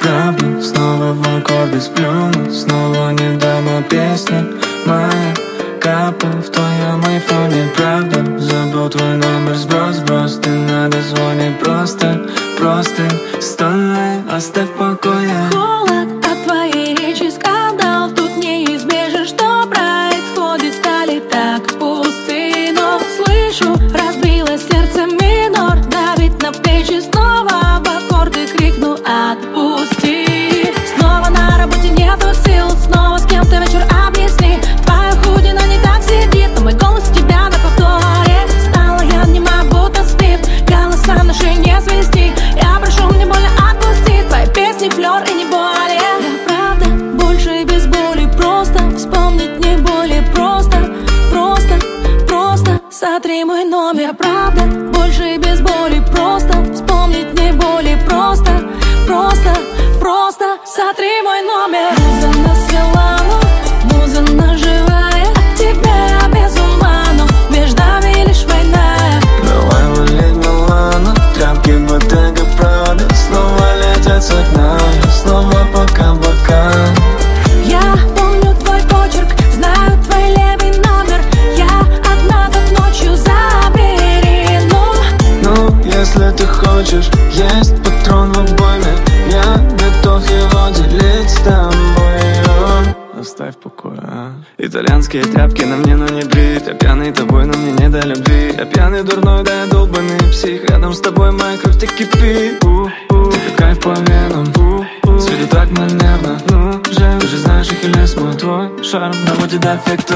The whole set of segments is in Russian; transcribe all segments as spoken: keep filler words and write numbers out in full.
правда. Снова в аккорды сплюну, снова не дама песни моя. Капа в твоем айфоне, правда. Забыл твой номер, сброс, сброс. Ты надо звонить просто, просто. Стой, оставь в покое. Холод от твоей речи, скандал. Тут неизбежно, что происходит. Стали так пусты, но слышу, разбилось сердце минор. Давит на плечи, снова в аккорды крикну: отпусти. Снова на работе нету сил, снова с кем-то вечер объясни. Твоя худина не так сидит, но мой голос у тебя на повторе. Стала я нема, будто спит, голоса наши не свести. Я прошу, мне больно, отпусти. Твои песни флёр и не более. Я правда больше и без боли, просто вспомнить не более просто. Просто, просто сотри мой номер. Я правда больше и без боли, просто вспомнить не более просто. Просто, просто сотри мой номер. Муза нас свела, но муза наживая. От тебя я без ума, но между нами лишь война. Давай валить Милану, тряпки Bottega Prada. Снова летят с окна, снова по каблукам. Я помню твой почерк, знаю твой левый номер. Я одна тут ночью забери, ну. Ну, если ты хочешь, есть патрон в обойме. Я готов его делить с тобой. Оставь в покое, а? Итальянские тряпки на мне, но не брит. Я пьяный тобой, но мне не до любви. Я пьяный, дурной, да я долбанный псих. Рядом с тобой моя кровь, ты кипит. У-у, ты кайф по венам. У-у, с виду так манерно. Ну же, ты же знаешь, Ахиллес мой, твой шарм доводит до эффекта.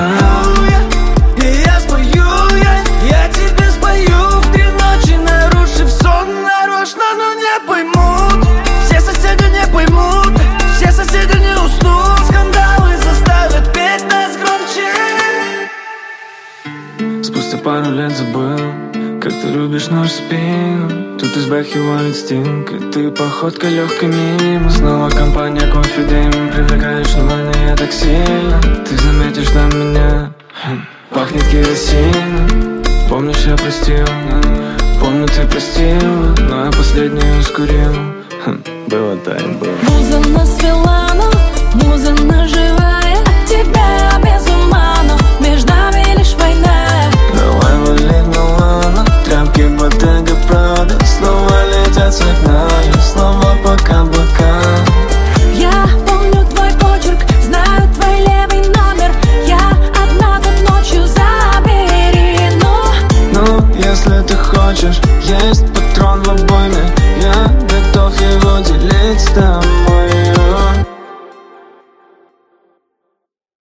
И я спою, я, я тебе спою в три ночи, нарушив сон нарочно, но не поймут. Все соседи не поймут, все соседи не уснут. Скандалы заставят петь нас громче. Спустя пару лет забыл, как ты любишь нож в спину. Тут из бэхи валит стинг, и ты походка легкой мимо. Снова компания, кофе, дым, привлекаешь внимание так сильно. Ты заметишь там меня, пахнет керосином. Помнишь, я простил, помню, ты простил, но я последнюю ускорил. Было, да и было. Муза нас свела, но муза наживая. От тебя я без ума, но между нами лишь война. Давай валить Милану, тряпки Bottega Prada. Снова летят с окна, снова по каблукам. Я помню твой почерк, знаю твой левый номер. Я одна тут ночью забери, ну. Ну, если ты хочешь, есть